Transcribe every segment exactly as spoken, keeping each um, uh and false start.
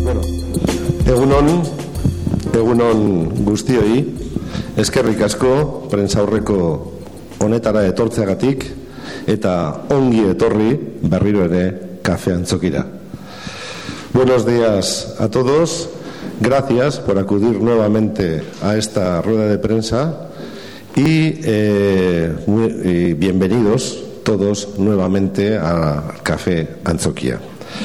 Bueno, egunon, egunon guztioi, eskerrik asko prentsaurreko honetara etortzeagatik eta ongi etorri berriro ere Kafe Antzokira. Buenos días a todos, gracias por acudir nuevamente a esta rueda de prensa y, eh, muy, y bienvenidos todos nuevamente a Kafe Antzokia.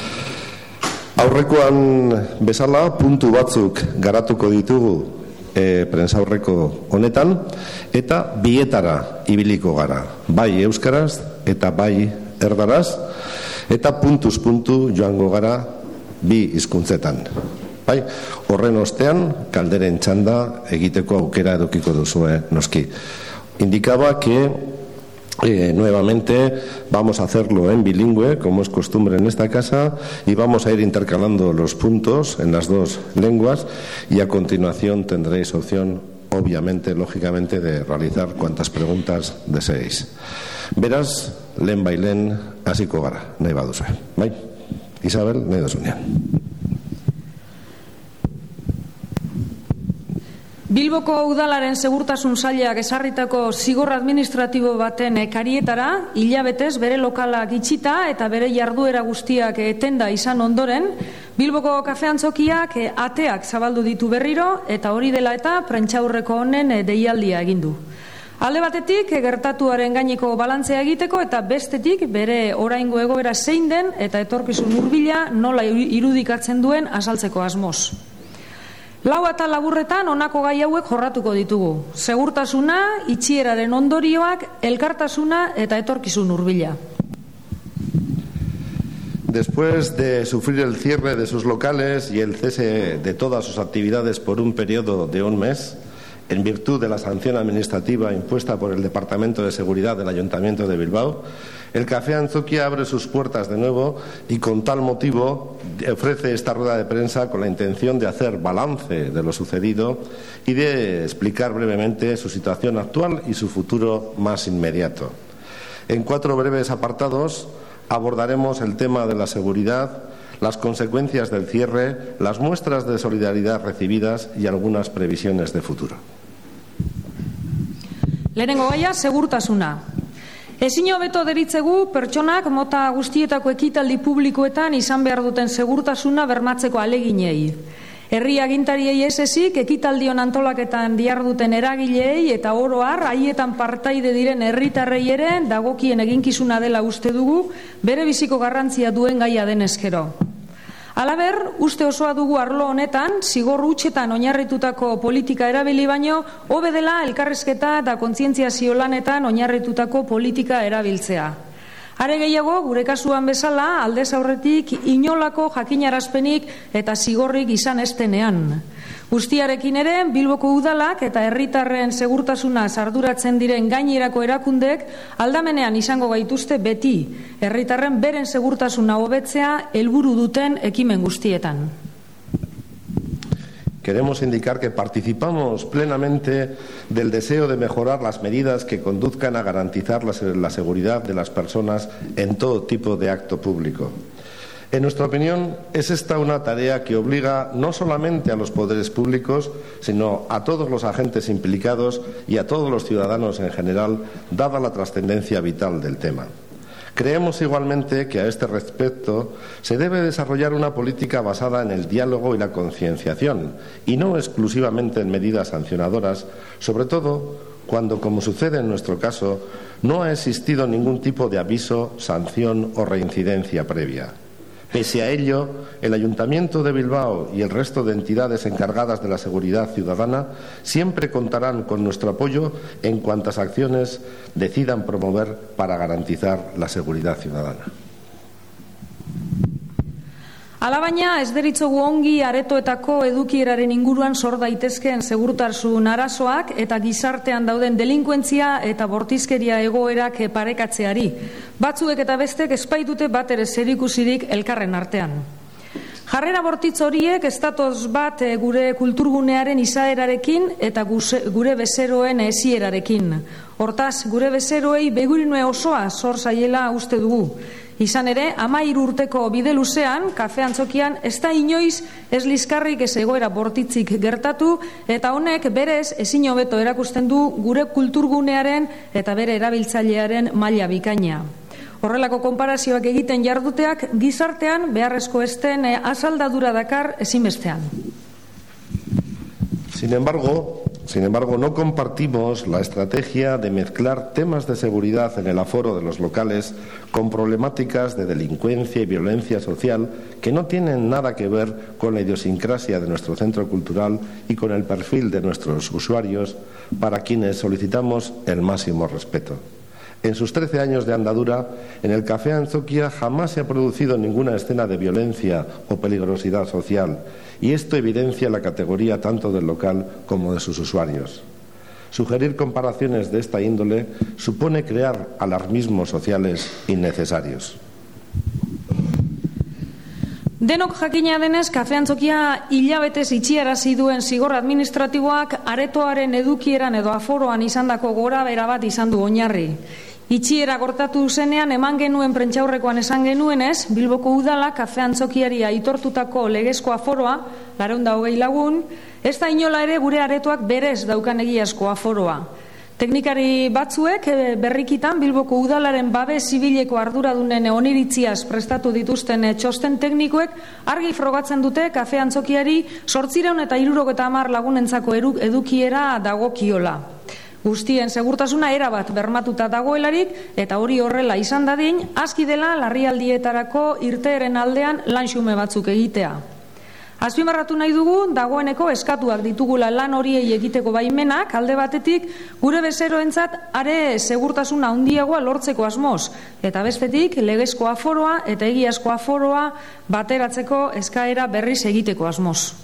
Aurrekoan bezala puntu batzuk garatuko ditugu e, prentsaurreko honetan eta bietara ibiliko gara, bai euskaraz eta bai erdaraz, eta puntuz puntu joango gara bi hizkuntzetan. Bai, horren ostean kalderen txanda egiteko aukera edukiko duzue noski. Indicaba que Eh, nuevamente vamos a hacerlo en bilingüe, como es costumbre en esta casa, y vamos a ir intercalando los puntos en las dos lenguas y a continuación tendréis opción, obviamente, lógicamente, de realizar cuantas preguntas deseéis. Beraz, lehen bailen hasiko gara, nahi baduzue. Bai? Isabel, nahi duzunean. Bilboko udalaren segurtasun sailak ezarritako zigor administratibo baten ekarietara, hilabetez bere lokalak itxita eta bere jarduera guztiak etenda izan ondoren, Bilboko Kafe Antzokiak ateak zabaldu ditu berriro eta hori dela eta prentsaurreko honen deialdia egin du. Alde batetik gertatuaren gaineko balantzea egiteko eta bestetik bere oraingo egoera zein den eta etorkizun hurbila nola irudikatzen duen azaltzeko asmoz. Lau eta laburretan honako gai hauek jorratuko ditugu. Segurtasuna, itxieraren ondorioak, elkartasuna eta etorkizun hurbila. Después de sufrir el cierre de sus locales y el cese de todas sus actividades por un periodo de un mes, en virtud de la sanción administrativa impuesta por el Departamento de Seguridad del Ayuntamiento de Bilbao, el Café Antzokia abre sus puertas de nuevo y con tal motivo ofrece esta rueda de prensa con la intención de hacer balance de lo sucedido y de explicar brevemente su situación actual y su futuro más inmediato. En cuatro breves apartados abordaremos el tema de la seguridad, las consecuencias del cierre, las muestras de solidaridad recibidas y algunas previsiones de futuro. Lehenengo gaia, segurtasuna. Ezin hobeto deritzegu pertsonak mota guztietako ekitaldi publikoetan izan behar duten segurtasuna bermatzeko aleginei. Herri agintariei ez ezik, ekitaldion antolaketan diharduten eragileei eta oro har haietan partaide diren herritarrei ere dagokien eginkizuna dela uste dugu, bere biziko garrantzia duen gaia denezkero. Halaber, uste osoa dugu arlo honetan, zigor hutsetan oinarritutako politika erabili baino, hobe dela elkarrizketa eta kontzientziazio lanetan oinarritutako politika erabiltzea. Are gehiago, gure kasuan bezala, aldez aurretik inolako jakinarazpenik eta zigorrik izan estenean. Guztiarekin ere, Bilboko udalak eta herritarren segurtasuna arduratzen diren gainerako erakundek aldamenean izango gaituzte beti, herritarren beren segurtasuna hobetzea helburu duten ekimen guztietan. Queremos indicar que participamos plenamente del deseo de mejorar las medidas que conduzcan a garantizar la seguridad de las personas en todo tipo de acto público. En nuestra opinión, es esta una tarea que obliga no solamente a los poderes públicos, sino a todos los agentes implicados y a todos los ciudadanos en general, dada la trascendencia vital del tema. Creemos igualmente que a este respecto se debe desarrollar una política basada en el diálogo y la concienciación, y no exclusivamente en medidas sancionadoras, sobre todo cuando, como sucede en nuestro caso, no ha existido ningún tipo de aviso, sanción o reincidencia previa. Pese a ello, el Ayuntamiento de Bilbao y el resto de entidades encargadas de la seguridad ciudadana siempre contarán con nuestro apoyo en cuantas acciones decidan promover para garantizar la seguridad ciudadana. Alabaina, ez deritzogu ongi aretoetako edukieraren inguruan sor daitezkeen segurtasun arazoak eta gizartean dauden delinkuentzia eta bortizkeria egoerak parekatzeari. Batzuek eta bestek espaitute bat ere zerikusirik elkarren artean. Jarrera bortitz horiek ez datoz bat gure kulturgunearen izaerarekin eta gure bezeroen hesierarekin. Hortaz, gure bezeroei begurinue osoa zor zaiela uste dugu. Izan ere, hamairu urteko bide luzean, Kafe Antzokian ez da inoiz ez liskarrik ez egoera bortitzik gertatu, eta honek berez ezin hobeto erakusten du gure kulturgunearen eta bere erabiltzailearen maila bikaina. Horrelako konparazioak egiten jarduteak gizartean beharrezko esten asaldadura dakar ezinbestean. Sin embargo, sin embargo, no compartimos la estrategia de mezclar temas de seguridad en el aforo de los locales con problemáticas de delincuencia y violencia social que no tienen nada que ver con la idiosincrasia de nuestro centro cultural y con el perfil de nuestros usuarios, para quienes solicitamos el máximo respeto. En sus trece años de andadura, en el Café Antzoquia jamás se ha producido ninguna escena de violencia o peligrosidad social, y esto evidencia la categoría tanto del local como de sus usuarios. Sugerir comparaciones de esta índole supone crear alarmismos sociales innecesarios. Denok jakina denez, Kafe Antzokia hilabetez itxiarazi duen zigor administratiboak aretoaren edukieran edo aforoan izandako gorabehera bat izan du oinarri. Itxiera gortatu zenean eman genuen prentsaurrekoan esan genuenez, Bilboko udala Kafe Antzokiari aitortutako legezko aforoa, laurehun eta hogei lagun, ez da inola ere gure aretoak berez daukan egiazko aforoa. Teknikari batzuek berrikitan Bilboko udalaren babes zibileko arduradunen oniritziaz prestatu dituzten txosten teknikoek argi frogatzen dute Kafe Antzokiari zortziehun eta hirurogeita hamar lagunentzako edukiera dagokiola. Guztien segurtasuna erabat bermatuta dagoelarik, eta hori horrela izan dadin, aski dela larrialdietarako irteeren aldean lanxume batzuk egitea. Azpimarratu nahi dugu, dagoeneko eskatuak ditugula lan horiei egiteko baimenak, alde batetik, gure bezeroentzat are segurtasuna handiagoa lortzeko asmoz, eta bestetik, legezko aforoa eta egiazko aforoa bateratzeko eskaera berriz egiteko asmoz.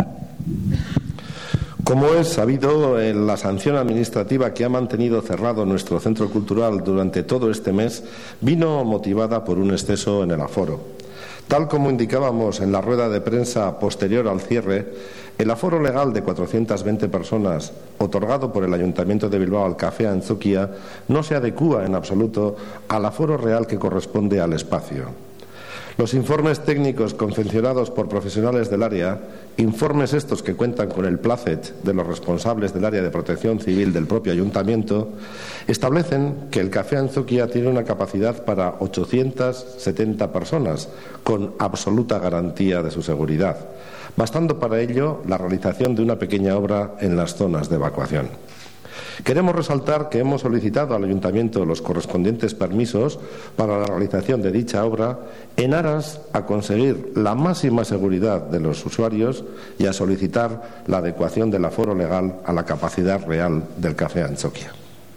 Como es sabido, la sanción administrativa que ha mantenido cerrado nuestro centro cultural durante todo este mes vino motivada por un exceso en el aforo. Tal como indicábamos en la rueda de prensa posterior al cierre, el aforo legal de cuatrocientas veinte personas otorgado por el Ayuntamiento de Bilbao al Café Antzoquia no se adecúa en absoluto al aforo real que corresponde al espacio. Los informes técnicos confeccionados por profesionales del área, informes estos que cuentan con el plácet de los responsables del área de protección civil del propio ayuntamiento, establecen que el Café Antzoquia tiene una capacidad para ochocientas setenta personas, con absoluta garantía de su seguridad, bastando para ello la realización de una pequeña obra en las zonas de evacuación. Queremos resaltar que hemos solicitado al Ayuntamiento los correspondientes permisos para la realización de dicha obra en aras a conseguir la máxima seguridad de los usuarios y a solicitar la adecuación del aforo legal a la capacidad real del Café Antzoquia.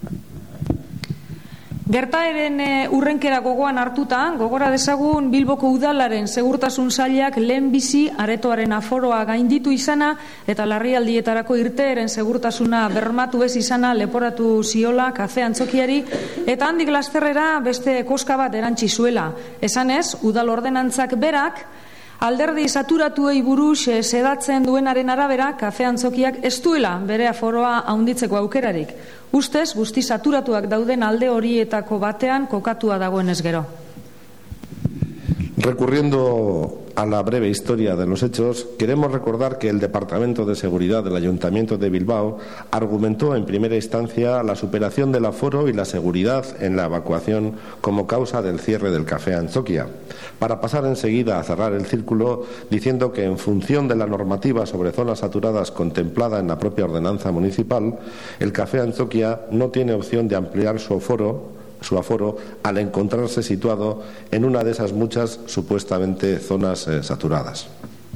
Gertaeren urrenkera gogoan hartuta, gogora dezagun Bilboko udalaren segurtasun sailak lehenbizi aretoaren aforoa gainditu izana eta larrialdietarako irteeren segurtasuna bermatu ez izana leporatu ziola Kafe Antzokiari, eta handik lasterrera beste koska bat erantzi zuela. Esanez, udal ordenantzak berak alderdi saturatuei buruz sedatzen duenaren arabera, Kafe Antzokiak ez duela bere aforoa handitzeko aukerarik. Ustez, guzti saturatuak dauden alde horietako batean kokatua dagoenez gero. Recurriendo a la breve historia de los hechos, queremos recordar que el Departamento de Seguridad del Ayuntamiento de Bilbao argumentó en primera instancia la superación del aforo y la seguridad en la evacuación como causa del cierre del Café Antzoquia, para pasar enseguida a cerrar el círculo diciendo que en función de la normativa sobre zonas saturadas contemplada en la propia ordenanza municipal, el Café Antzoquia no tiene opción de ampliar su aforo su aforo al encontrarse situado en una de esas muchas supuestamente zonas eh, saturadas.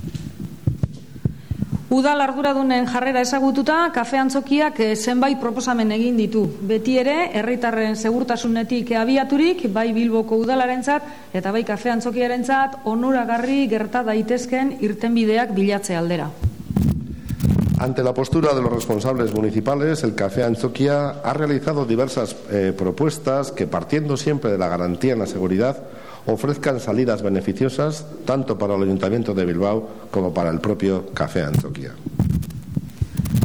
Udal arduradunen jarrera ezagututa, Kafe Antzokiak zenbait proposamen egin ditu. Beti ere, herritarren segurtasunetik abiaturik, bai Bilboko udalarentzat eta bai Kafe Antzokiarentzat onuragarri gerta daitezken irtenbideak bilatze aldera. Ante la postura de los responsables municipales, el Café Antzoquia ha realizado diversas eh, propuestas que, partiendo siempre de la garantía en la seguridad, ofrezcan salidas beneficiosas tanto para el Ayuntamiento de Bilbao como para el propio Café Antzoquia.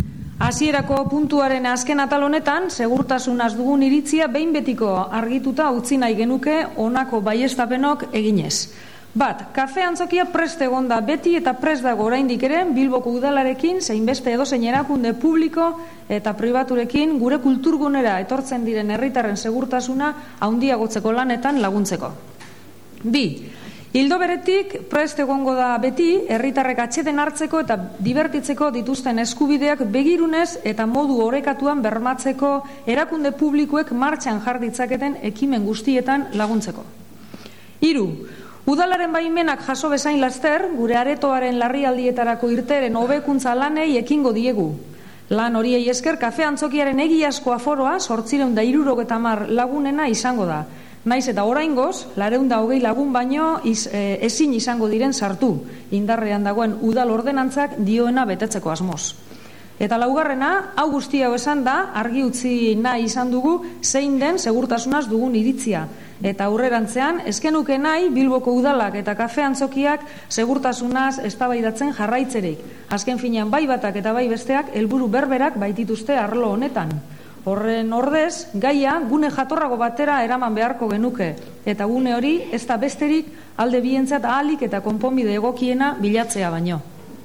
Hasierako puntuaren azken atal honetan, segurtasunaz dugun iritzia behin betiko argituta utzi nahi genuke honako baieztapenok eginez. Bat, kafe antzokia prest egonda beti eta prest dago oraindik ere Bilboko udalarekin zein beste edozein erakunde publiko eta pribaturekin gure kulturgunera etortzen diren herritarren segurtasuna handiagotzeko lanetan laguntzeko. Bi, ildo beretik prest egongo da beti herritarrek atseden hartzeko eta dibertitzeko dituzten eskubideak begirunez eta modu orekatuan bermatzeko erakunde publikoek martxan jar ditzaketen ekimen guztietan laguntzeko. Hiru, udalaren baimenak jaso bezain laster, gure aretoaren larrialdietarako irteren hobekuntza lanei ekingo diegu. Lan horiei esker kafe antzokiaren egiazko aforoa zortziehun eta hirurogeita hamar lagunena izango da. Naiz eta oraingoz, laurehun eta hogei lagun baino iz, e, ezin izango diren sartu, indarrean dagoen udal ordenantzak dioena betetzeko asmoz. Eta laugarrena, hau guztia hau esan da, argi utzi nahi izan dugu zein den segurtasunaz dugun iritzia. Eta aurrerantzean, ezkenuke nahi Bilboko udalak eta kafe antzokiak segurtasunaz eztabaidatzen jarraitzerik. Azken finean bai batak eta bai besteak helburu berberak baitituzte arlo honetan. Horren ordez, gaia gune jatorrago batera eraman beharko genuke. Eta gune hori ez da besterik alde bientzat ahalik eta konponbide egokiena bilatzea baino.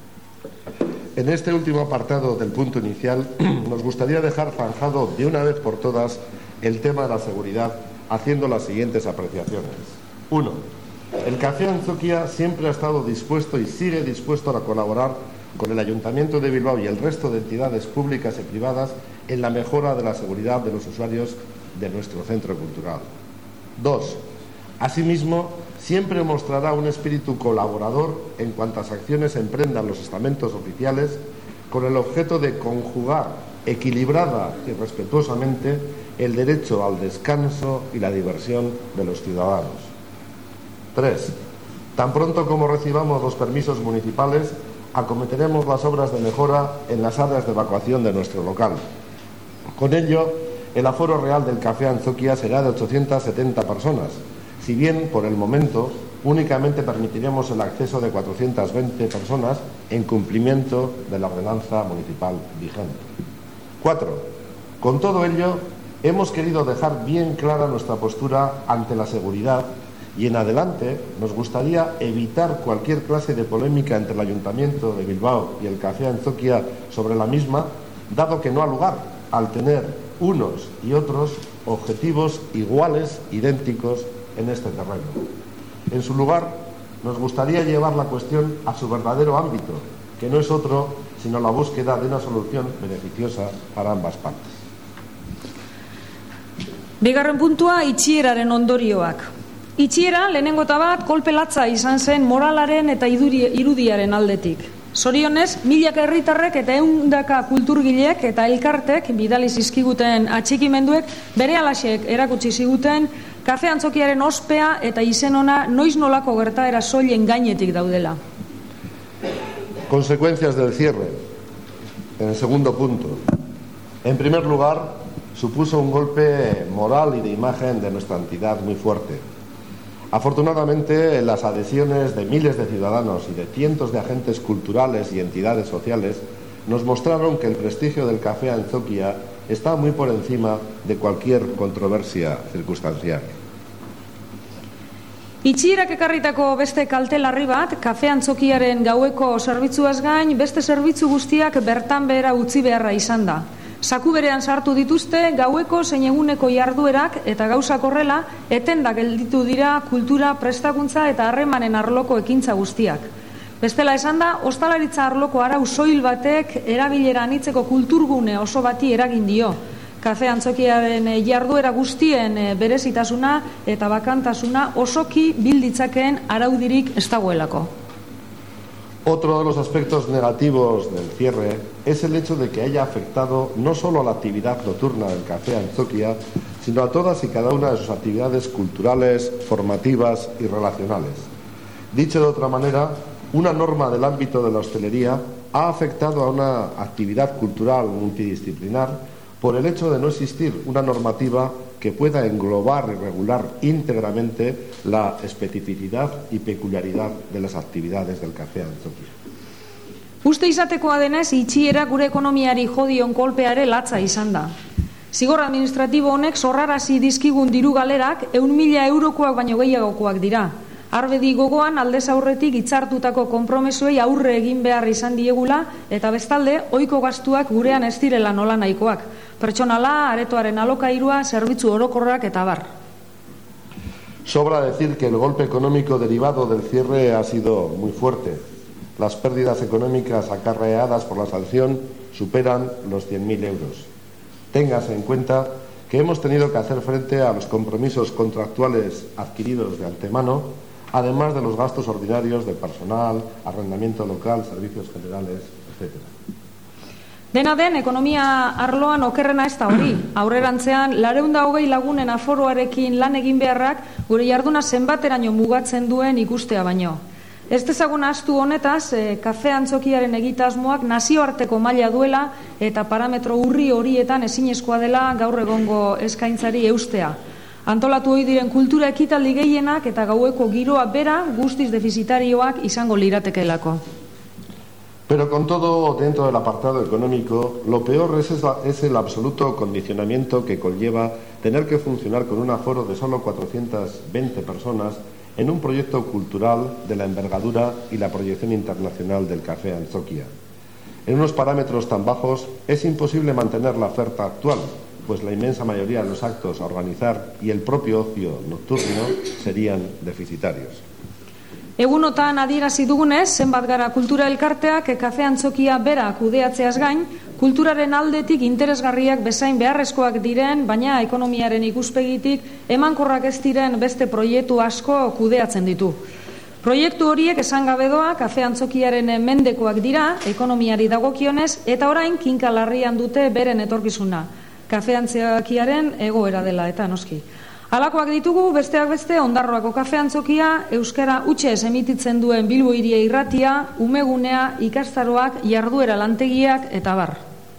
En este último apartado del punto inicial, nos gustaría dejar zanjado de una vez por todas el tema de la seguridad, haciendo las siguientes apreciaciones. Uno, el Café Antzoquia siempre ha estado dispuesto y sigue dispuesto a colaborar con el Ayuntamiento de Bilbao y el resto de entidades públicas y privadas en la mejora de la seguridad de los usuarios de nuestro centro cultural. Dos, asimismo, siempre mostrará un espíritu colaborador en cuantas acciones emprendan los estamentos oficiales con el objeto de conjugar equilibrada y respetuosamente el derecho al descanso y la diversión de los ciudadanos. Tres, tan pronto como recibamos los permisos municipales, acometeremos las obras de mejora en las áreas de evacuación de nuestro local. Con ello, el aforo real del Café Antzoquia será de ochocientas setenta personas, si bien por el momento únicamente permitiremos el acceso de cuatrocientas veinte personas en cumplimiento de la ordenanza municipal vigente. Cuatro, con todo ello hemos querido dejar bien clara nuestra postura ante la seguridad y en adelante nos gustaría evitar cualquier clase de polémica entre el Ayuntamiento de Bilbao y el Café Antzoquia sobre la misma, dado que no ha lugar al tener unos y otros objetivos iguales, idénticos en este terreno. En su lugar, nos gustaría llevar la cuestión a su verdadero ámbito, que no es otro sino la búsqueda de una solución beneficiosa para ambas partes. Bigarren puntua, itxieraren ondorioak. Itxiera, lehenengo eta bat, kolpe latza izan zen moralaren eta iduri, irudiaren aldetik. Zorionez, milaka herritarrek eta ehundaka kulturgileek eta elkartek bidali zizkiguten atxikimenduek bere alaxek erakutsi ziguten Kafe Antzokiaren ospea eta izen ona noiz nolako gertaera soilen gainetik daudela. Consecuencias del cierre. En el segundo punto. En primer lugar, supuso un golpe moral y de imagen de nuestra entidad muy fuerte. Afortunadamente, las adhesiones de miles de ciudadanos y de cientos de agentes culturales y entidades sociales nos mostraron que el prestigio del Café Antzoquia está muy por encima de cualquier controversia circunstancial. Itxierak ekarritako beste kalte larri bat, Kafe Antzokiaren gaueko zerbitzuaz gain, beste zerbitzu guztiak bertan behera utzi beharra izan da. Saku berean sartu dituzte gaueko zein eguneko jarduerak eta gauzak horrela etenda gelditu dira kultura, prestakuntza eta harremanen arloko ekintza guztiak. Bestela esan da, ostalaritza arloko arau soil batek erabilera anitzeko kulturgune oso bati eragin dio. Kafe Antzokiaren jarduera guztien berezitasuna eta bakantasuna osoki bilditzakeen araudirik ez dagoelako. Otro de los aspectos negativos del cierre es el hecho de que haya afectado no solo a la actividad nocturna del Café Antzoquia, sino a todas y cada una de sus actividades culturales, formativas y relacionales. Dicho de otra manera, una norma del ámbito de la hostelería ha afectado a una actividad cultural multidisciplinar por el hecho de no existir una normativa que pueda englobar y regular íntegramente la especificidad y peculiaridad de las actividades del Café Antzoquia. Uste izatekoa denez, itxiera gure ekonomiari jodion kolpeare latza izan da. Zigor administratibo honek zorrarazi dizkigun diru galerak ehun mila eurokoak baino gehiagokoak dira. Arbedi gogoan aldez aurretik hitzartutako konpromezuei aurre egin behar izan diegula eta bestalde ohiko gastuak gurean ez direla nola nahikoak. Pertsonala, aretoaren alokairua, zerbitzu orokorrak eta bar. Sobra decir que el golpe económico derivado del cierre ha sido muy fuerte. Las pérdidas económicas acarreadas por la sanción superan los cien mil euros. Téngase en cuenta que hemos tenido que hacer frente a los compromisos contractuales adquiridos de antemano, además de los gastos ordinarios de personal, arrendamiento local, servicios generales, etcétera. Dena den, ekonomia arloan okerrena ez da hori. Aurrerantzean, laurehun eta hogei lagunen aforoarekin lan egin beharrak gure jarduna zenbateraino mugatzen duen ikustea baino. Ez dezagun ahaztu honetaz, e, kafe antzokiaren egitasmoak nazioarteko maila duela eta parametro urri horietan ezinezkoa dela gaur egongo eskaintzari eustea. Antolatu ohi diren kultura ekitaldi gehienak eta gaueko giroa bera guztiz defizitarioak izango liratekeelako. Pero con todo, dentro del apartado económico, lo peor es, es el absoluto condicionamiento que conlleva tener que funcionar con un aforo de solo cuatrocientas veinte personas en un proyecto cultural de la envergadura y la proyección internacional del Café Antzoquia. En unos parámetros tan bajos es imposible mantener la oferta actual, pues la inmensa mayoría de los actos a organizar y el propio ocio nocturno serían deficitarios. Egunotan adierazi dugunez, zenbat gara kultura elkarteak Kafe Antzokia bera kudeatzeaz gain, kulturaren aldetik interesgarriak bezain beharrezkoak diren, baina ekonomiaren ikuspegitik emankorrak ez diren beste proiektu asko kudeatzen ditu. Proiektu horiek esan gabe doa Kafe Antzokiaren mendekoak dira, ekonomiari dagokionez, eta orain kinka larrian dute beren etorkizuna. Kafe Antzokiaren egoera dela eta noski. Halakoak ditugu, besteak beste, Ondarroako Kafe Antzokia, euskara hutsez emititzen duen Bilbo Hiria irratia, umegunea, ikastaroak, jarduera lantegiak eta bar.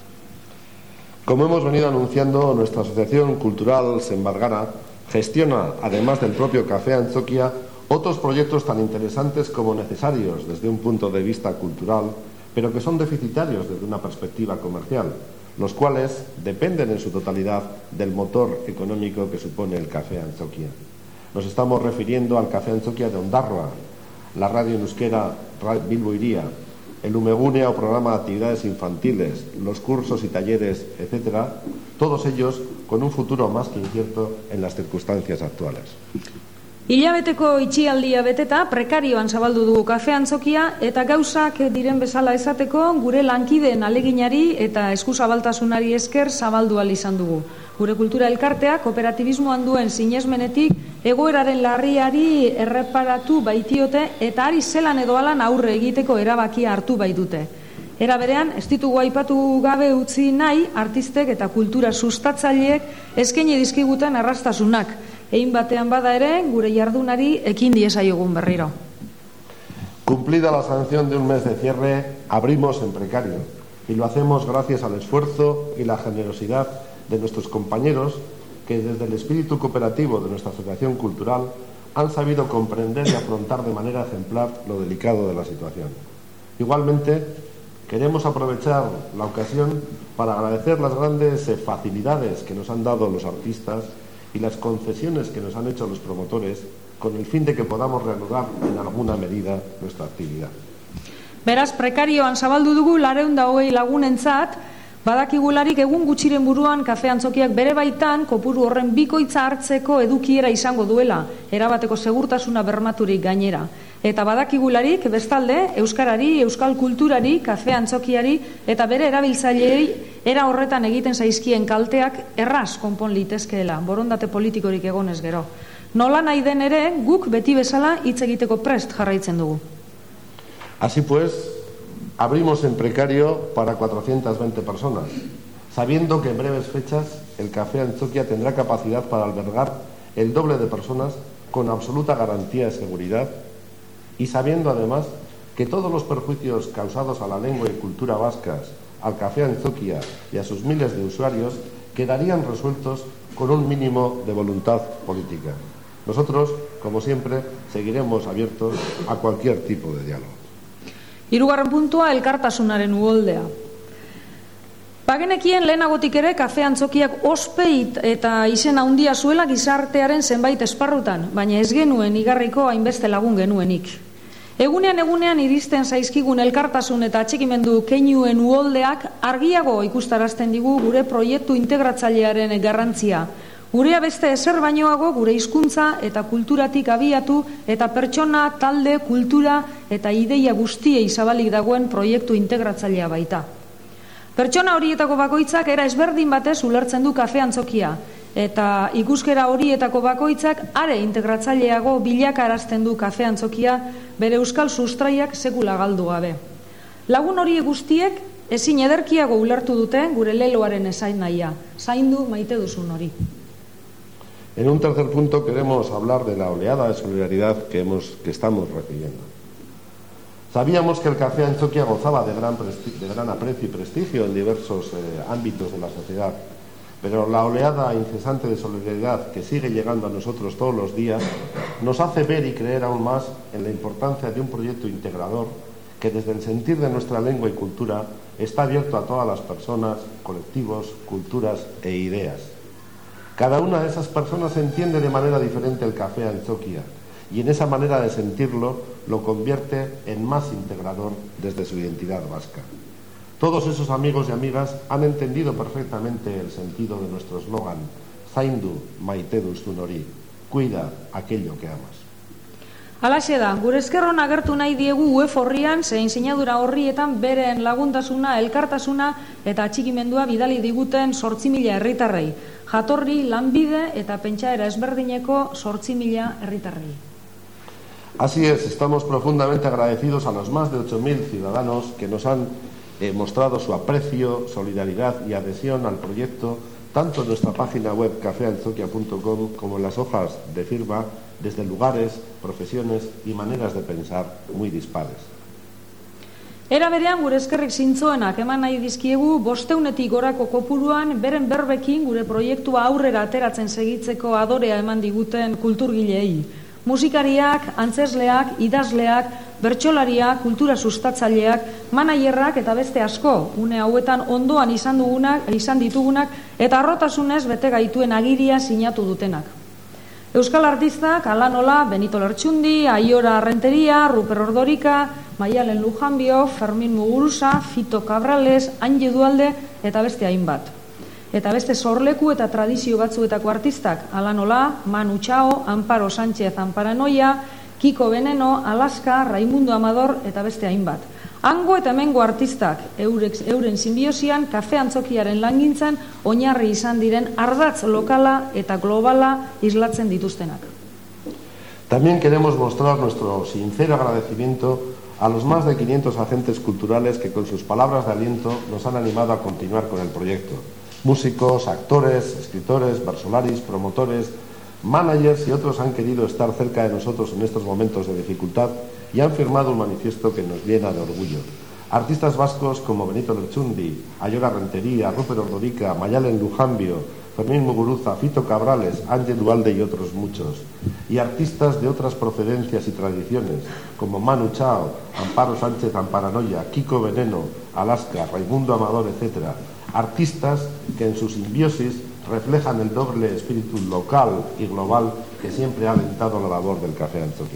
Como hemos venido anunciando, nuestra asociación cultural Senbargara gestiona, además del propio Café Antzokia, otros proyectos tan interesantes como necesarios desde un punto de vista cultural, pero que son deficitarios desde una perspectiva comercial, los cuales dependen en su totalidad del motor económico que supone el Café Antzokia. Nos estamos refiriendo al Café Antzokia de Ondarroa, la radio en euskera Bilbo Hiria, el Umegunea o programa de actividades infantiles, los cursos y talleres, etcétera, todos ellos con un futuro más que incierto en las circunstancias actuales. Hilabeteko itxialdia beteta prekarioan zabaldu dugu Kafe Antzokia eta gauzak diren bezala esateko gure lankideen aleginari eta eskuzabaltasunari esker zabaldu ahal izan dugu. Gure kultura elkarteak kooperatibismoan duen sinesmenetik egoeraren larriari erreparatu baitiote eta ari zelan edo alan aurre egiteko erabakia hartu baitute. Era berean, ez ditugu aipatu gabe utzi nahi artistek eta kultura sustatzaileek eskaini dizkiguten errastasunak. Egin batean bada ere, gure jardunari ekin diezaiogun berriro. Cumplida la sanción de un mes de cierre, abrimos en precario y lo hacemos gracias al esfuerzo y la generosidad de nuestros compañeros que desde el espíritu cooperativo de nuestra asociación cultural han sabido comprender y afrontar de manera ejemplar lo delicado de la situación. Igualmente, queremos aprovechar la ocasión para agradecer las grandes facilidades que nos han dado los artistas y las concesiones que nos han hecho los promotores con el fin de que podamos reanudar en alguna medida nuestra actividad. Beraz, prekarioan zabaldu dugu laurehun eta hogei lagunentzat, badakigularik egun gutxiren buruan Kafe Antzokiak bere baitan kopuru horren bikoitza hartzeko edukiera izango duela, erabateko segurtasuna bermaturik gainera. Eta badakigularik bestalde euskarari, euskal kulturari, Kafe Antzokiari eta bere erabiltzaileei era horretan egiten zaizkien kalteak erraz konpon litezkeela, borondate politikorik egonez gero. Nola nahi den ere, guk beti bezala hitz egiteko prest jarraitzen dugu. Así pues, abrimos en precario para cuatrocientas veinte personas, sabiendo que en breves fechas el Café Antzokia tendrá capacidad para albergar el doble de personas con absoluta garantía de seguridad y sabiendo además que todos los perjuicios causados a la lengua y cultura vascas, al Café Antzokia y a sus miles de usuarios quedarían resueltos con un mínimo de voluntad política. Nosotros, como siempre, seguiremos abiertos a cualquier tipo de diálogo. Hirugarren puntua, elkartasunaren uholdea. Bagenekien lehenagotik ere kafe antzokiak ospe eta izen handia zuela gizartearen zenbait esparrutan, baina ez genuen igarriko hainbeste lagun genuenik. Egunean egunean iristen zaizkigun elkartasun eta atxikimendu keinuen uholdeak argiago ikustarazten digu gure proiektu integratzailearen garrantzia. Gurea beste ezer bainoago gure hizkuntza eta kulturatik abiatu eta pertsona, talde, kultura eta ideia guztiei zabalik dagoen proiektu integratzailea baita. Pertsona horietako bakoitzak era ezberdin batez ulertzen du kafe antzokia, eta ikuskera horietako bakoitzak are integratzaileago bilakarazten du kafe antzokia bere euskal sustraiak sekula galdu gabe. Lagun horiek guztiek ezin ederkiago ulertu dute gure leloaren esain nahia, zaindu maite duzun hori. En un tercer punto queremos hablar de la oleada de solidaridad que, hemos, que estamos recibiendo. Sabíamos que el Café Antzokia gozaba de gran, de gran aprecio y prestigio en diversos eh, ámbitos de la sociedad, pero la oleada incesante de solidaridad que sigue llegando a nosotros todos los días nos hace ver y creer aún más en la importancia de un proyecto integrador que desde el sentir de nuestra lengua y cultura está abierto a todas las personas, colectivos, culturas e ideas. Cada una de esas personas entiende de manera diferente el Café Antzokia, y en esa manera de sentirlo lo convierte en más integrador desde su identidad vasca. Todos esos amigos y amigas han entendido perfectamente el sentido de nuestro eslogan Zaindu maite duzun hori, cuida aquello que amas. Halaxe da, gure eskerron agertu nahi diegu web horrian zein sinadura horrietan beren laguntasuna, elkartasuna eta atxikimendua bidali diguten zortzi mila herritarrei, jatorri, lanbide eta pentsaera ezberdineko zortzi mila herritarrei. Así es, estamos profundamente agradecidos a los más de ocho mil ciudadanos que nos han eh, mostrado su aprecio, solidaridad y adhesión al proyecto, tanto en nuestra página web café antzokia punto com como en las hojas de firma, desde lugares, profesiones y maneras de pensar muy dispares. Era berean gure eskerrik zintzoenak eman nahi dizkiegu bosteunetik gorako kopuruan beren berbekin gure proiektua aurrera ateratzen segitzeko adorea eman diguten kulturgileei. Musikariak, antzesleak, idazleak, bertsolariak, kultura sustatzaileak, manaierrak eta beste asko, une hauetan ondoan izan dugunak, izan ditugunak eta harrotasunez bete gaituen agiria sinatu dutenak. Euskal artistak, ala nola, Benito Lertxundi, Aiora Renteria, Ruper Ordorika, Maialen Lujanbio, Fermin Muguruza, Fito Cabrales, Anje Dualde eta beste hainbat. Eta beste sorleku eta tradizio batzuetako artistak, ala nola, Manu Chao, Amparo Sánchez Amparanoia, Kiko Veneno, Alaska, Raimundo Amador eta beste hainbat. Hango eta hemengo artistak, eurek, euren sinbiosian, kafe antzokiaren langintzan, oinarri izan diren ardatz lokala eta globala islatzen dituztenak. También queremos mostrar nuestro sincero agradecimiento a los más de quinientos agentes culturales que con sus palabras de aliento nos han animado a continuar con el proyecto. Músicos, actores, escritores, versolaris, promotores, managers y otros han querido estar cerca de nosotros en estos momentos de dificultad y han firmado un manifiesto que nos llena de orgullo. Artistas vascos como Benito Lertxundi, Aiora Rentería, Ruper Ordorika, Maialen Lujanbio, Fermín Muguruza, Fito Cabrales, Anje Dualde y otros muchos. Y artistas de otras procedencias y tradiciones como Manu Chao, Amparo Sánchez Amparanoia, Kiko Veneno, Alaska, Raimundo Amador, etcétera. Artistas que en su simbiosis reflejan el doble espíritu local y global que siempre ha alentado la labor del Café Antzokia.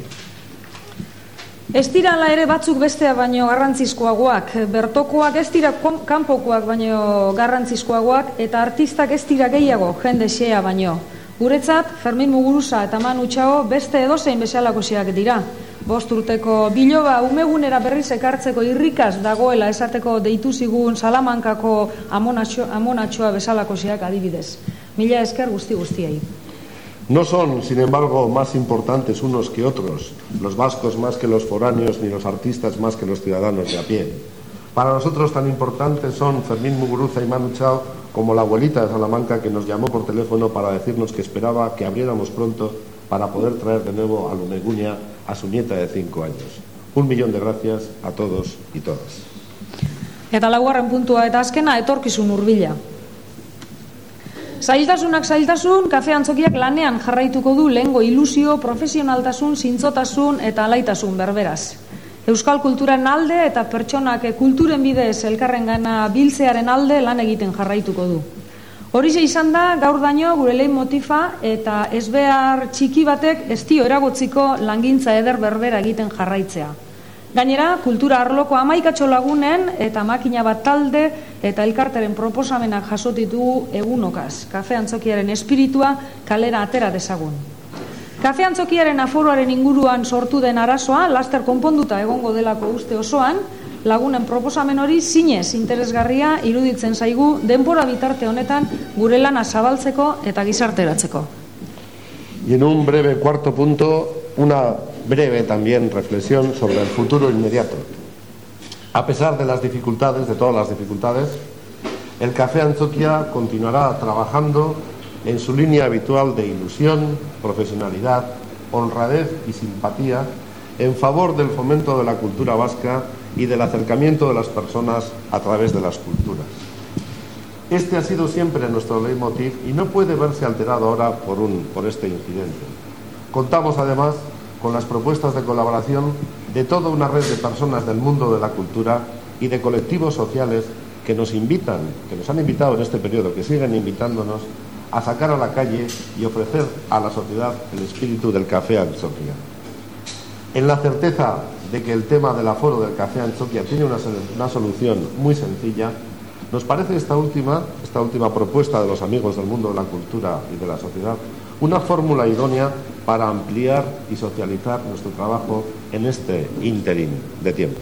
Ez dira ala ere batzuk bestea baino garrantzizkoagoak, bertokoak ez dira kanpokoak baino garrantzizkoagoak eta artistak ez dira gehiago jende xea baino. Guretzat, Fermin Muguruza eta Manu Chao beste edozein bezalakoziak dira. Bost urteko biloba umegunera berriz ekartzeko irrikaz dagoela esateko deitu zigun Salamankako amonatxoa bezalakoziak adibidez. Mila esker guzti guztiei. No son, sin embargo, más importantes unos que otros, los vascos más que los foráneos, ni los artistas más que los ciudadanos de a pie. Para nosotros tan importantes son Fermín Muguruza y Manu Chao como la abuelita de Salamanca que nos llamó por teléfono para decirnos que esperaba que abriéramos pronto para poder traer de nuevo a Luneguña a su nieta de cinco años. Un millón de gracias a todos y todas. Eta laugarren puntua eta azkena etorkizun hurbila. Zailtasunak zailtasun, Kafe Antzokiak lanean jarraituko du lehengo ilusio, profesionaltasun, zintzotasun eta alaitasun berberaz. Euskal kulturan alde eta pertsonak kulturen bidez elkarrengana biltzearen alde lan egiten jarraituko du. Horixe izan da gaur daño gure leitmotifa eta ezbehar txiki batek ez dio eragotziko langintza eder berbera egiten jarraitzea. Gainera, kultura arloko hamaikatxo lagunen eta makina bat talde eta elkarteren proposamenak jasotitu egunokaz. Kafe Antzokiaren espiritua kalera atera dezagun. Kafe Antzokiaren aforoaren inguruan sortu den arazoa, laster konponduta egongo delako uste osoan, lagunen proposamen hori zinez interesgarria iruditzen zaigu denbora bitarte honetan gure lana zabaltzeko eta gizarteratzeko. Y en un breve cuarto punto, una breve también reflexión sobre el futuro inmediato. A pesar de las dificultades, de todas las dificultades, el Café Antzokia continuará trabajando en su línea habitual de ilusión, profesionalidad, honradez y simpatía en favor del fomento de la cultura vasca y del acercamiento de las personas a través de las culturas. Este ha sido siempre nuestro leitmotiv y no puede verse alterado ahora por, un, por este incidente. Contamos además con las propuestas de colaboración de toda una red de personas del mundo de la cultura y de colectivos sociales que nos invitan, que nos han invitado en este periodo, que siguen invitándonos a sacar a la calle y ofrecer a la sociedad el espíritu del Café Antzokia. En la certeza de que el tema del aforo del Café Antzokia tiene una, una solución muy sencilla, nos parece esta última, esta última propuesta de los amigos del mundo de la cultura y de la sociedad una fórmula idónea para ampliar y socializar nuestro trabajo en este ínterin de tiempo.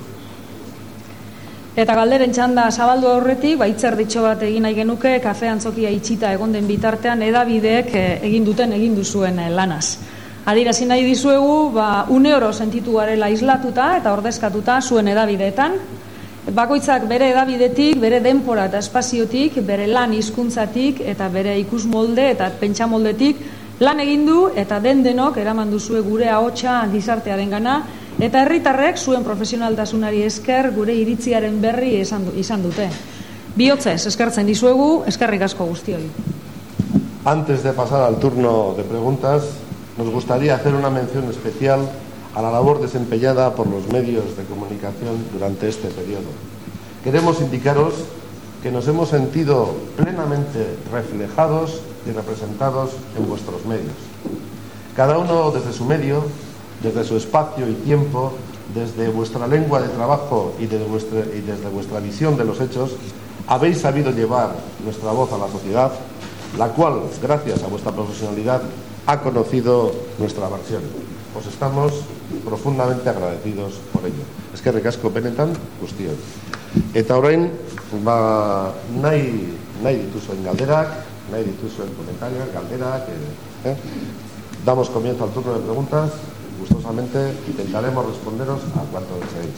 Eta galderen txanda zabaldu aurretik, baitzer ditxo bat egin nahi genuke, Kafe Antzokia itxita egon den bitartean edabideek egin duten egin duzuen lanaz. Adierazi nahi dizuegu, ba, une oro sentitu garela islatuta eta ordezkatuta zuen edabideetan. Bakoitzak bere edabidetik, bere denpora eta espaziotik, bere lan hizkuntzatik eta bere ikusmolde eta pentsamoldetik lan egin du eta den denok eraman duzue gure ahotsa gizartearengana eta herritarrek zuen profesionaltasunari esker gure iritziaren berri izan, du, izan dute. Bihotzez eskertzen dizuegu, eskerrik asko guztioi. Antes de pasar al turno de preguntas, nos gustaría hacer una mención especial a la labor desempeñada por los medios de comunicación durante este periodo. Queremos indicaros que nos hemos sentido plenamente reflejados y representados en vuestros medios. Cada uno desde su medio, desde su espacio y tiempo, desde vuestra lengua de trabajo y desde vuestra, y desde vuestra visión de los hechos, habéis sabido llevar nuestra voz a la sociedad, la cual, gracias a vuestra profesionalidad, ha conocido nuestra versión. Os estamos profundamente agradecidos por ello. Eskerrik asko benetan guztioi. Eta orain, ba, nahi, nahi dituzuen galderak, nahi dituzuen komentariak, galderak, eh, eh. Damos comienzo al turno de preguntas. Gustosamente intentaremos responderos a cuanto deseéis.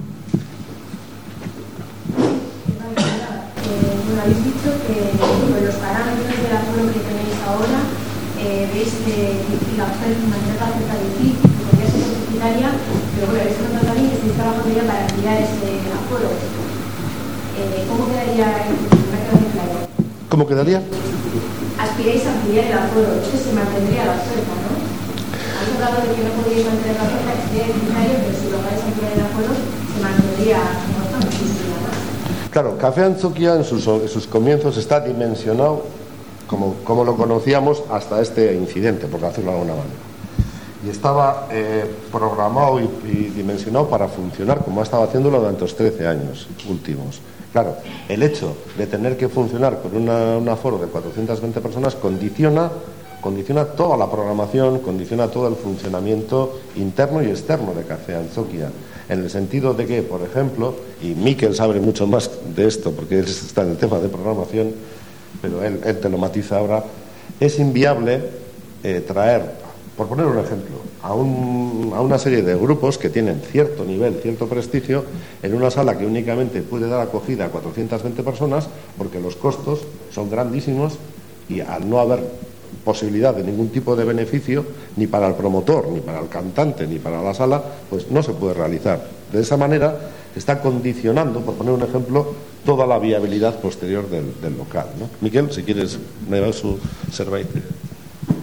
Eh, bueno, habéis dicho que con los parámetros del aforo que tenéis ahora eh, veis que la mantener la oferta difícil, que podría ser deficitaria, pero bueno, habéis contado también que estáis trabajando ya para ampliar ese aforo. Eh, ¿Cómo quedaría el claro? ¿Cómo quedaría? Aspiráis a ampliar el aforo, entonces se mantendría la oferta, ¿no? Habéis hablado de que no podéis mantener la oferta, que sería deficitario, pero si lográis ampliar el aforo, se mantendría muchísimo más. Claro, Café Antzokia en sus, en sus comienzos está dimensionado como, como lo conocíamos hasta este incidente, por decirlo de alguna manera. Y estaba eh, programado y, y dimensionado para funcionar como ha estado haciéndolo durante los trece años últimos. Claro, el hecho de tener que funcionar con una, un aforo de cuatrocientas veinte personas condiciona, condiciona toda la programación, condiciona todo el funcionamiento interno y externo de Café Antzokia. En el sentido de que, por ejemplo, y Mikel sabe mucho más de esto porque él está en el tema de programación, pero él, él te lo matiza ahora, es inviable eh, traer, por poner un ejemplo, a, un, a una serie de grupos que tienen cierto nivel, cierto prestigio, en una sala que únicamente puede dar acogida a cuatrocientas veinte personas, porque los costos son grandísimos y al no haber posibilidad de ningún tipo de beneficio, ni para el promotor, ni para el cantante, ni para la sala, pues no se puede realizar. De esa manera está condicionando, por poner un ejemplo, toda la viabilidad posterior del, del local, ¿no? Miquel, si quieres, me da su servei.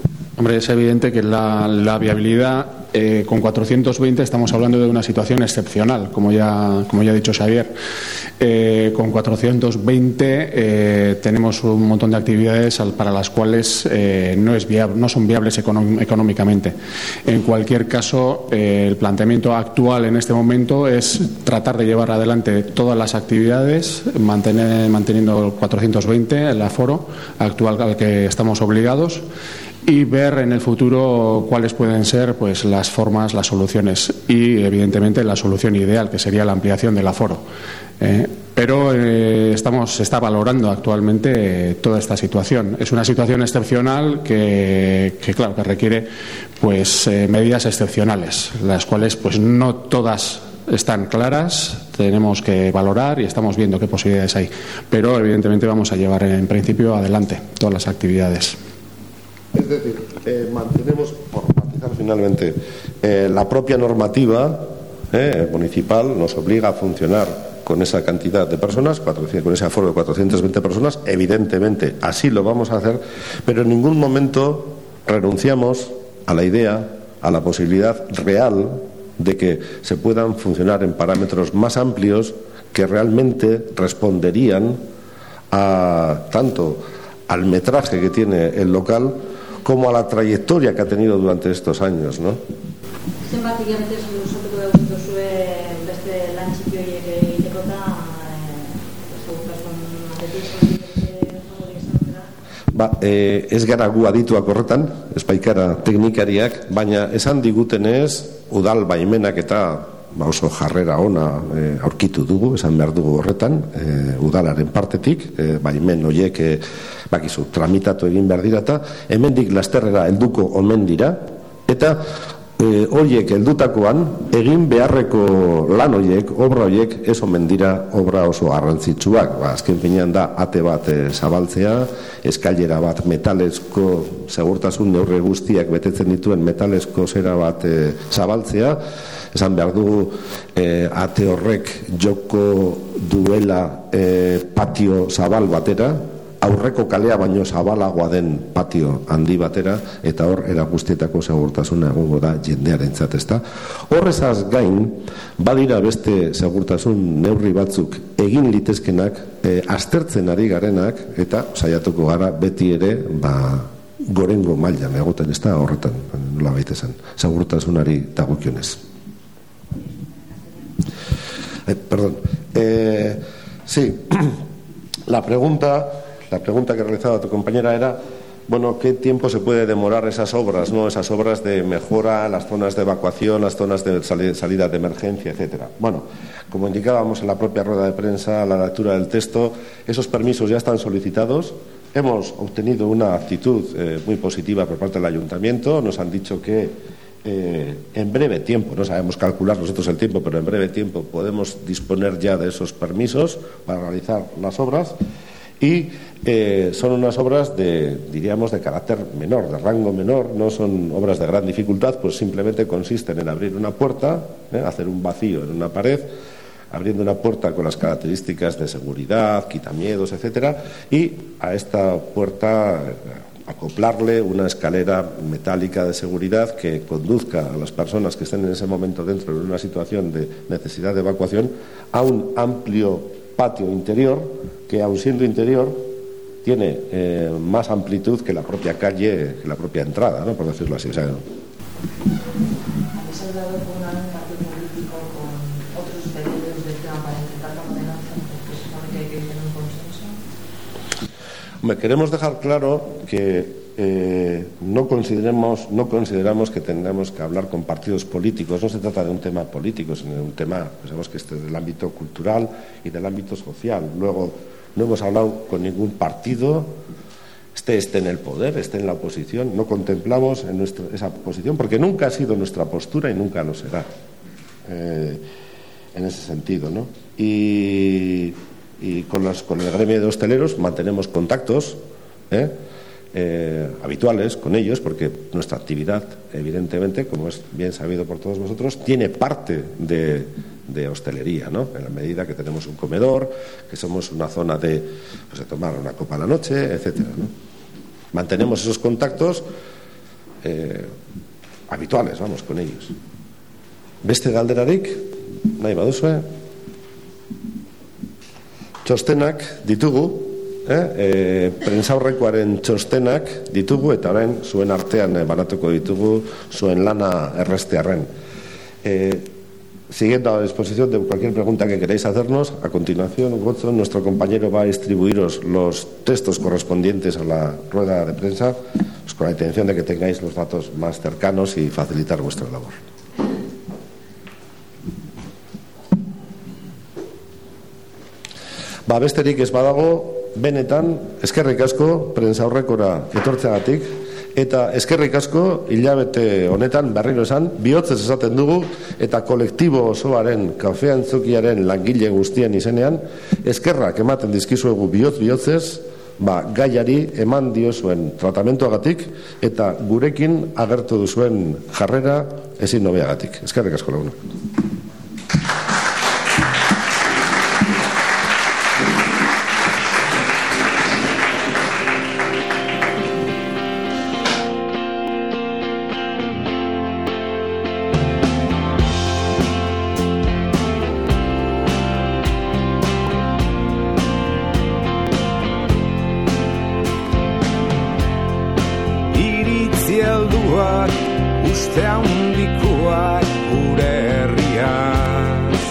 Hombre, es evidente que la, la viabilidad eh, con cuatrocientos veinte estamos hablando de una situación excepcional, como ya, como ya ha dicho Xavier. Eh, con cuatrocientos veinte eh, tenemos un montón de actividades al, para las cuales eh, no, es viable, no son viables económ, económicamente. En cualquier caso, eh, el planteamiento actual en este momento es tratar de llevar adelante todas las actividades, mantener, manteniendo cuatrocientos veinte, el aforo actual al que estamos obligados, y ver en el futuro cuáles pueden ser pues las formas, las soluciones y evidentemente la solución ideal, que sería la ampliación del aforo. Eh, pero eh, estamos, se está valorando actualmente eh, toda esta situación. Es una situación excepcional que, que claro, que requiere pues eh, medidas excepcionales, las cuales pues no todas están claras, tenemos que valorar y estamos viendo qué posibilidades hay. Pero evidentemente vamos a llevar en principio adelante todas las actividades. Es decir, eh, mantenemos, por matizar finalmente, eh, la propia normativa eh, municipal nos obliga a funcionar con esa cantidad de personas, con ese aforo de cuatrocientas veinte personas, evidentemente así lo vamos a hacer, pero en ningún momento renunciamos a la idea, a la posibilidad real de que se puedan funcionar en parámetros más amplios que realmente responderían a tanto al metraje que tiene el local como a la trayectoria que ha tenido durante estos años, ¿no? Zenbat hilabetez luzatuko dauzituzue beste lan txiki horiek egiteko eta Ba, eh, ez gara gu adituak horretan, ez baikara teknikariak, baina esan digutenez udal baimenak eta ba oso jarrera ona e, aurkitu dugu, esan behar dugu horretan, e, udalaren partetik, e, baimen horiek e, bakizu, tramitatu egin behar dira eta hemendik lasterrera helduko omen dira, eta e, horiek heldutakoan egin beharreko lan horiek, obra horiek ez omen dira obra oso garrantzitsuak. Ba, azken finean da ate bat e, zabaltzea, eskailera bat metalezko segurtasun neurri guztiak betetzen dituen metalezko zera bat e, zabaltzea. Esan behar dugu eh, ate horrek joko duela eh, patio zabal batera, aurreko kalea baino zabalagoa den patio handi batera, eta hor era guztietako segurtasuna egongo da jendearentzat, ezta. Horrezaz gain, badira beste segurtasun neurri batzuk egin litezkenak, eh, aztertzen ari garenak, eta saiatuko gara beti ere, ba, gorengo mailan egoten, ezta, horretan, nola baitezen, segurtasunari dagokionez. Eh, perdón. Eh, sí, la pregunta, la pregunta que realizaba tu compañera era, bueno, ¿qué tiempo se puede demorar esas obras, no? Esas obras de mejora, las zonas de evacuación, las zonas de salida de emergencia, etcétera. Bueno, como indicábamos en la propia rueda de prensa, la lectura del texto, esos permisos ya están solicitados. Hemos obtenido una actitud eh, muy positiva por parte del ayuntamiento. Nos han dicho que Eh, en breve tiempo, no sabemos calcular nosotros el tiempo, pero en breve tiempo podemos disponer ya de esos permisos para realizar las obras y eh, son unas obras de, diríamos, de carácter menor, de rango menor, no son obras de gran dificultad, pues simplemente consisten en abrir una puerta, eh, hacer un vacío en una pared, abriendo una puerta con las características de seguridad, quitamiedos, etcétera, y a esta puerta acoplarle una escalera metálica de seguridad que conduzca a las personas que estén en ese momento dentro de una situación de necesidad de evacuación a un amplio patio interior que, aun siendo interior, tiene eh, más amplitud que la propia calle, que la propia entrada, ¿no? Por decirlo así. O sea, ¿no? ¿Habéis hablado con un partido político, con otros pedidos del tema para intentar la ordenanza? Porque se supone que hay que tener un consenso. Hombre, queremos dejar claro que eh, no consideramos, no consideramos que tengamos que hablar con partidos políticos. No se trata de un tema político, sino de un tema, pensamos que este es del ámbito cultural y del ámbito social. Luego, no hemos hablado con ningún partido, esté, esté en el poder, esté en la oposición. No contemplamos en nuestro, esa posición, porque nunca ha sido nuestra postura y nunca lo será. Eh, en ese sentido, ¿no? Y, y con, los, con el gremio de hosteleros mantenemos contactos ¿eh? Eh, habituales con ellos, porque nuestra actividad, evidentemente, como es bien sabido por todos vosotros, tiene parte de, de hostelería, ¿no? En la medida que tenemos un comedor, que somos una zona de, pues, de tomar una copa a la noche, etcétera, ¿no? Mantenemos esos contactos eh, habituales, vamos, con ellos. Beste galderarik, nahi baduzue, txostenak ditugu, eh? E, prentsaurrekoaren txostenak ditugu, eta orain zuen artean banatuko ditugu zuen lana errestearren. Eh, Siguiendo a la disposición de cualquier pregunta que queráis hacernos, a continuación, Gozo, nuestro compañero va a distribuiros los textos correspondientes a la rueda de prensa, pues con la intención de que tengáis los datos más cercanos y facilitar vuestra labor. Ba, besterik ez badago, benetan, eskerrik asko prentsaurrekora etortzeagatik, eta eskerrik asko hilabete honetan berriro esan, bihotzez esaten dugu, eta kolektibo osoaren kafean zokiaren langile guztien izenean, eskerrak ematen dizkizuegu bihotz bihotzez, ba, gaiari eman diozuen tratamentuagatik, eta gurekin agertu duzuen jarrera ezin hobeagatik. Eskerrik asko lagunak. Uste handikoak gure herriaz,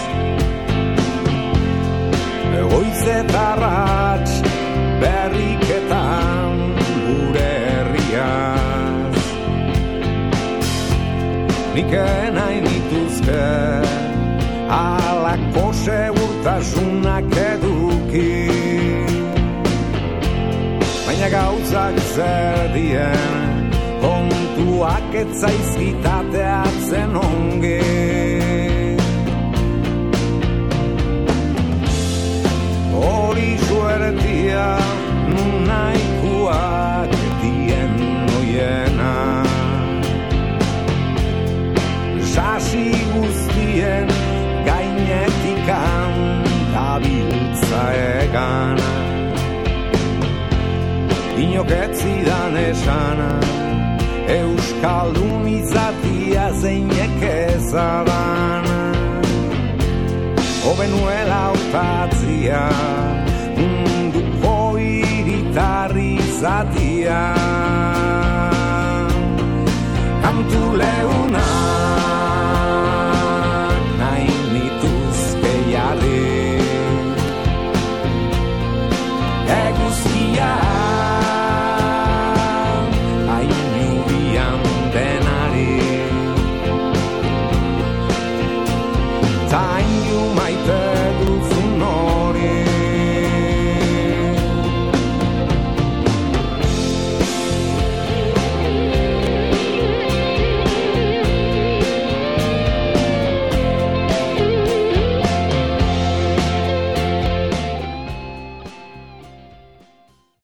goiz eta arrats berriketan gure herriaz. Nik nahi nituzke halako segurtasunak eduki, baina gauzak zer dien kontuak etzaizkitateatzen onge. Hori suertia nun nahikoak dien noiena, sasi guztien gainetikan dabiltza egan, inoketzidan esana Euskaldun izatia zeinek ezadan, hobenuela hautatzia munduko hiritarri izatia. Kantu leunak nahi nituzke jarri, eguzkia Time you might